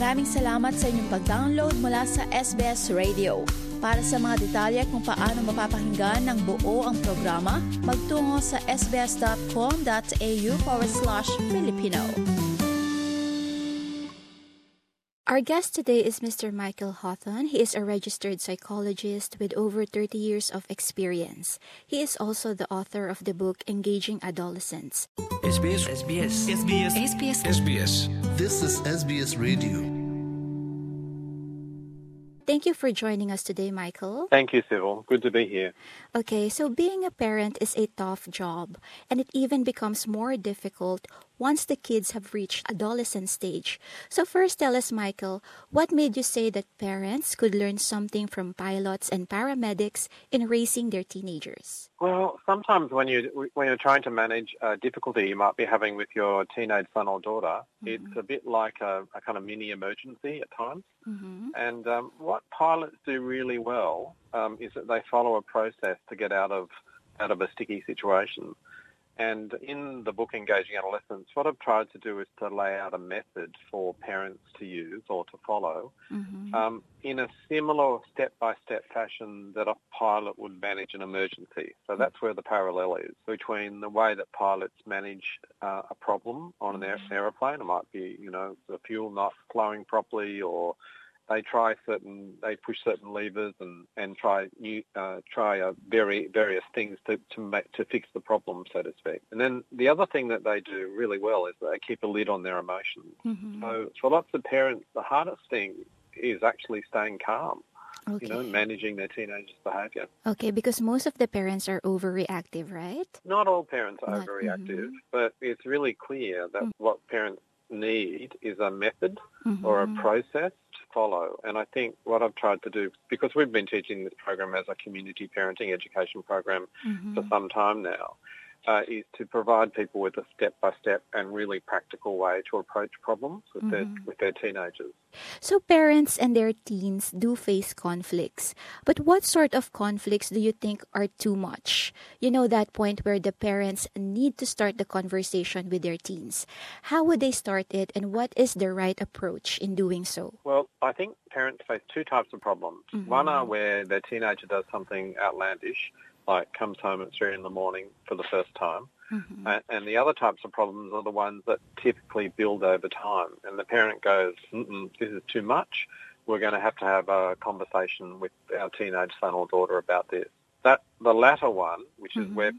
Maraming salamat sa inyong pag-download mula sa SBS Radio. Para sa mga detalye kung paano mapapakinggan ng buo ang programa, magtungo sa sbs.com.au/Filipino. Our guest today is Mr. Michael Hawthorne. He is a registered psychologist with over 30 years of experience. He is also the author of the book Engaging Adolescents. SBS. SBS. SBS. SBS. SBS. This is SBS Radio. Thank you for joining us today, Michael. Thank you, Sybil. Good to be here. Okay, so being a parent is a tough job, and it even becomes more difficult once the kids have reached adolescent stage. So first, tell us, Michael, what made you say that parents could learn something from pilots and paramedics in raising their teenagers? Well, sometimes when you're trying to manage a difficulty you might be having with your teenage son or daughter, it's a bit like a kind of mini emergency at times. And what pilots do really well is that they follow a process to get out of a sticky situation. And in the book Engaging Adolescents, what I've tried to do is to lay out a method for parents to use or to follow in a similar step-by-step fashion that a pilot would manage an emergency. So that's where the parallel is between the way that pilots manage a problem on an aeroplane. It might be, the fuel not flowing properly, or they push certain levers and try various things to fix the problem, so to speak. And then the other thing that they do really well is they keep a lid on their emotions. So for lots of parents, the hardest thing is actually staying calm. Okay. Managing their teenagers' behaviour. Okay, because most of the parents are overreactive, right? Not all parents are overreactive, but it's really clear that what parents need is a method or a process to follow. And I think what I've tried to do, because we've been teaching this program as a community parenting education program for some time now, is to provide people with a step-by-step and really practical way to approach problems with their teenagers. So parents and their teens do face conflicts. But what sort of conflicts do you think are too much? That point where the parents need to start the conversation with their teens. How would they start it, and what is the right approach in doing so? Well, I think parents face two types of problems. One are where their teenager does something outlandish, like comes home at 3 in the morning for the first time. And the other types of problems are the ones that typically build over time. And the parent goes, this is too much. We're going to have a conversation with our teenage son or daughter about this. The latter one, which is where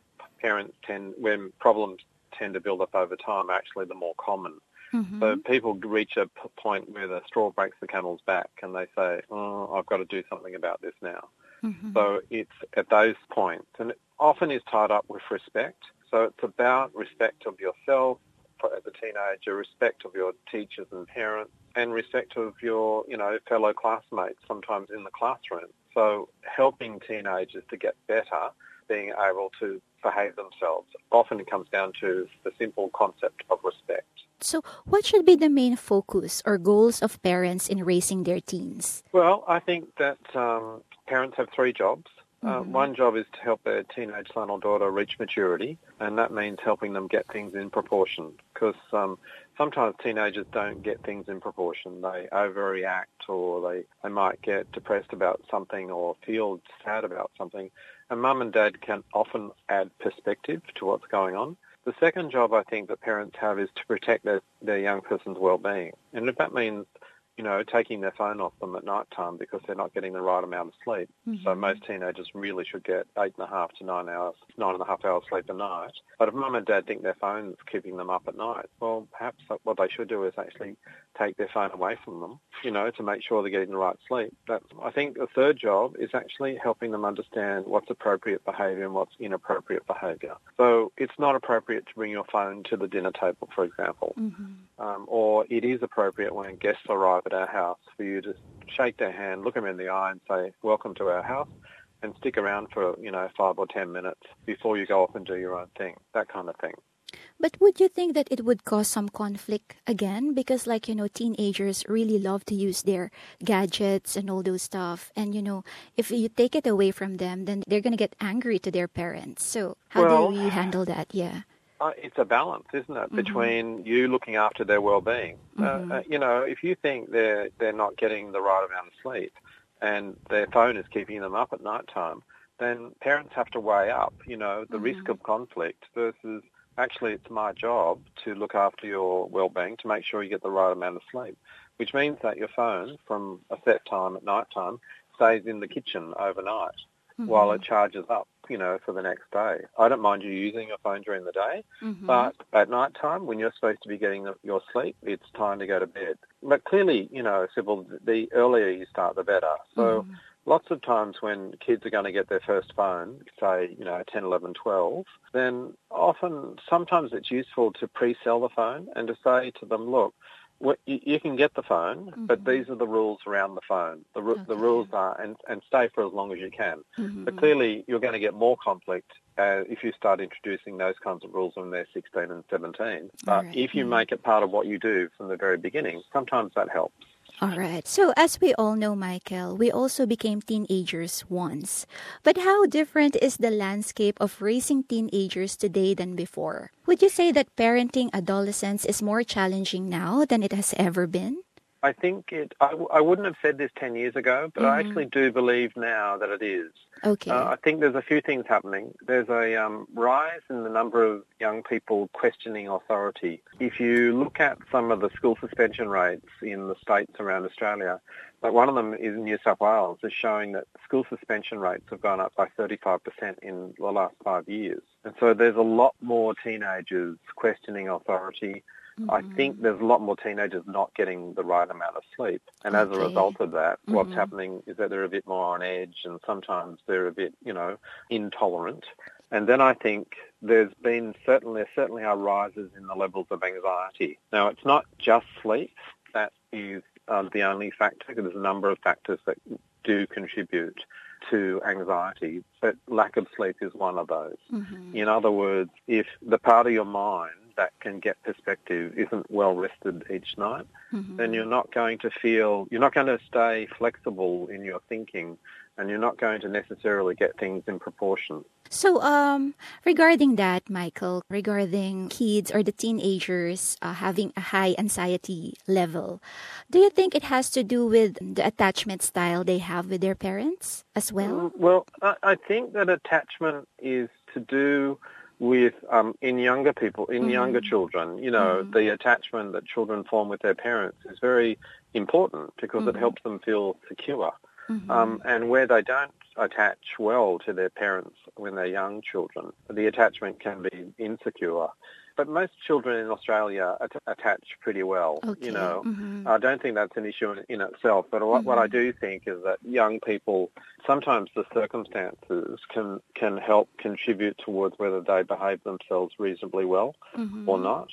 when problems tend to build up over time, are actually the more common. So people reach a point where the straw breaks the camel's back and they say, I've got to do something about this now. So it's at those points, and it often is tied up with respect. So it's about respect of yourself as a teenager, respect of your teachers and parents, and respect of your, fellow classmates sometimes in the classroom. So helping teenagers to get better, being able to behave themselves, often it comes down to the simple concept of respect. So what should be the main focus or goals of parents in raising their teens? Well, I think that parents have three jobs. One job is to help their teenage son or daughter reach maturity, and that means helping them get things in proportion, because sometimes teenagers don't get things in proportion. They overreact, or they might get depressed about something or feel sad about something, and mum and dad can often add perspective to what's going on. The second job I think that parents have is to protect their young person's well-being, and if that means taking their phone off them at night time because they're not getting the right amount of sleep. So most teenagers really should get 8.5 to 9.5 hours sleep a night. But if mum and dad think their phone's keeping them up at night, well, perhaps what they should do is actually take their phone away from them, to make sure they're getting the right sleep. I think the third job is actually helping them understand what's appropriate behaviour and what's inappropriate behaviour. So it's not appropriate to bring your phone to the dinner table, for example. Or it is appropriate when guests arrive at our house for you to shake their hand, look them in the eye and say, welcome to our house, and stick around for, 5 or 10 minutes before you go off and do your own thing, that kind of thing. But would you think that it would cause some conflict again? Because teenagers really love to use their gadgets and all those stuff. And, if you take it away from them, then they're going to get angry to their parents. So how do we handle that? Yeah. It's a balance, isn't it, between you looking after their well-being. If you think they're not getting the right amount of sleep and their phone is keeping them up at night time, then parents have to weigh up, the risk of conflict versus actually it's my job to look after your well-being, to make sure you get the right amount of sleep, which means that your phone from a set time at night time stays in the kitchen overnight while it charges up, for the next day. I don't mind you using your phone during the day, but at night time when you're supposed to be getting your sleep, it's time to go to bed. But clearly, Sybil, the earlier you start, the better. So lots of times when kids are going to get their first phone, say, 10, 11, 12, then sometimes it's useful to pre-sell the phone and to say to them, look, you can get the phone, but these are the rules around the phone. The rules are, and stay for as long as you can. But clearly you're going to get more conflict if you start introducing those kinds of rules when they're 16 and 17. But if you make it part of what you do from the very beginning, sometimes that helps. All right. So as we all know, Michael, we also became teenagers once. But how different is the landscape of raising teenagers today than before? Would you say that parenting adolescents is more challenging now than it has ever been? I think I wouldn't have said this 10 years ago, but I actually do believe now that it is. Okay. I think there's a few things happening. There's a rise in the number of young people questioning authority. If you look at some of the school suspension rates in the states around Australia, like one of them is New South Wales, is showing that school suspension rates have gone up by 35% in the last 5 years. And so there's a lot more teenagers questioning authority. I think there's a lot more teenagers not getting the right amount of sleep. And as a result of that, what's happening is that they're a bit more on edge and sometimes they're a bit, intolerant. And then I think there certainly are rises in the levels of anxiety. Now, it's not just sleep that is the only factor. There's a number of factors that do contribute to anxiety, but lack of sleep is one of those. In other words, if the part of your mind that can get perspective isn't well rested each night, then you're not going to stay flexible in your thinking, and you're not going to necessarily get things in proportion. So, regarding that, Michael, regarding kids or the teenagers having a high anxiety level, do you think it has to do with the attachment style they have with their parents as well? Well, I think that attachment is to do with in younger people, in younger children, the attachment that children form with their parents is very important because it helps them feel secure. And where they don't attach well to their parents when they're young children, the attachment can be insecure. But most children in Australia attach pretty well. Okay. I don't think that's an issue in itself. But what I do think is that young people, sometimes the circumstances can help contribute towards whether they behave themselves reasonably well or not.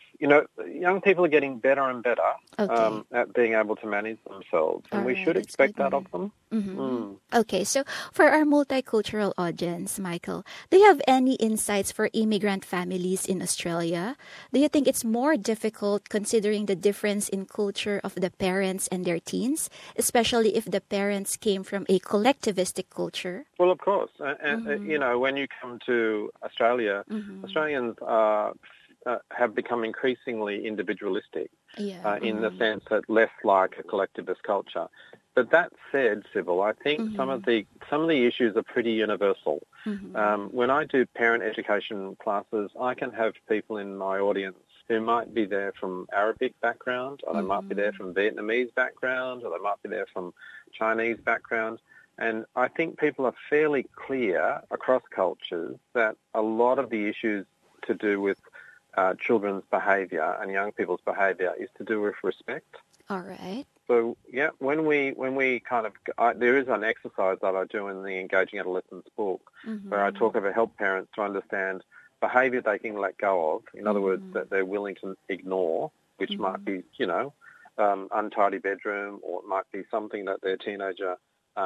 Young people are getting better and better at being able to manage themselves, and we should expect that of them. Okay, so for our multicultural audience, Michael, do you have any insights for immigrant families in Australia? Do you think it's more difficult considering the difference in culture of the parents and their teens, especially if the parents came from a collectivistic culture? Well, of course. And when you come to Australia, Australians have become increasingly individualistic in the sense that less like a collectivist culture. But that said, Sybil, I think some of the issues are pretty universal. When I do parent education classes, I can have people in my audience who might be there from Arabic background, or they might be there from Vietnamese background, or they might be there from Chinese background. And I think people are fairly clear across cultures that a lot of the issues to do with children's behaviour and young people's behaviour is to do with respect. All right. So, when we there is an exercise that I do in the Engaging Adolescence book where I talk about help parents to understand behaviour they can let go of, in other words, that they're willing to ignore, which might be, untidy bedroom, or it might be something that their teenager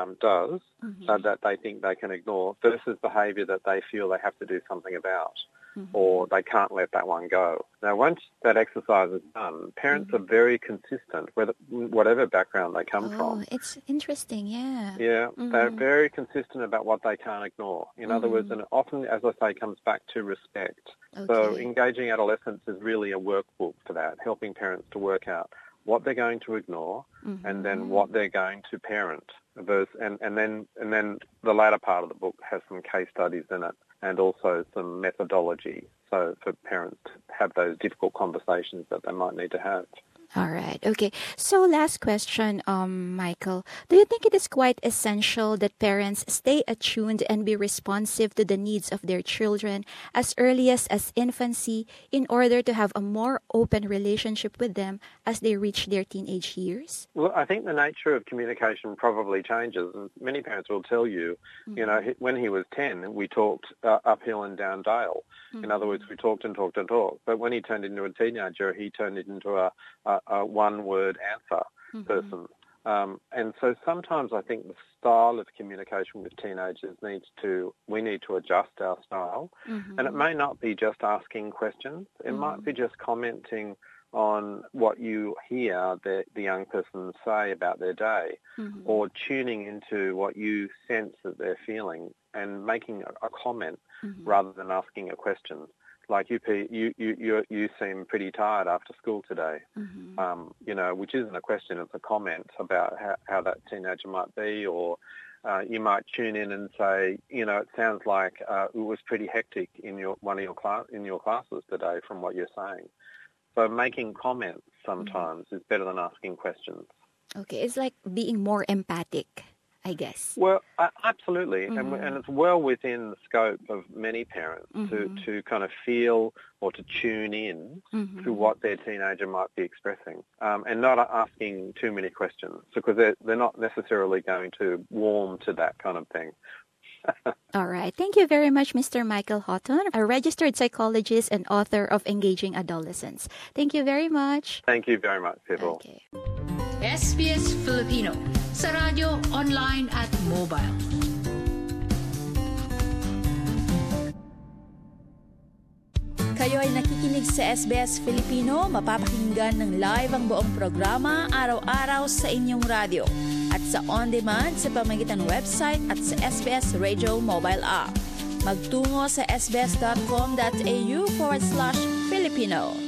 does that they think they can ignore, versus behaviour that they feel they have to do something about. or they can't let that one go. Now, once that exercise is done, parents are very consistent, whatever background they come from. Oh, it's interesting, yeah. Yeah, they're very consistent about what they can't ignore. In other words, and often, as I say, comes back to respect. Okay. So engaging adolescents is really a workbook for that, helping parents to work out what they're going to ignore and then what they're going to parent. And then the latter part of the book has some case studies in it and also some methodology, so for parents to have those difficult conversations that they might need to have. All right. Okay. So last question, Michael. Do you think it is quite essential that parents stay attuned and be responsive to the needs of their children as early as infancy in order to have a more open relationship with them as they reach their teenage years? Well, I think the nature of communication probably changes. And many parents will tell you, you know, when he was 10, we talked uphill and down dale. In other words, we talked and talked and talked. But when he turned into a teenager, he turned it into a one-word answer person. And so sometimes I think the style of communication with teenagers we need to adjust our style. And it may not be just asking questions. It might be just commenting on what you hear the young person say about their day or tuning into what you sense that they're feeling and making a comment rather than asking a question. Like you seem pretty tired after school today, you know, which isn't a question, it's a comment about how that teenager might be, or you might tune in and say, you know, it sounds like it was pretty hectic in your classes today from what you're saying. So making comments sometimes is better than asking questions. Okay, it's like being more empathic, I guess. Well, absolutely, and it's well within the scope of many parents to kind of feel or to tune in to what their teenager might be expressing, and not asking too many questions, because they're not necessarily going to warm to that kind of thing. All right. Thank you very much, Mr. Michael Houghton, a registered psychologist and author of Engaging Adolescents. Thank you very much. Thank you very much, Sybil. Okay. SBS Filipino, sa radyo, online at mobile. Kayo ay nakikinig sa SBS Filipino, mapapakinggan ng live ang buong programa araw-araw sa inyong radyo at sa on-demand sa pamamagitan ng website at sa SBS Radio mobile app. Magtungo sa sbs.com.au/Filipino.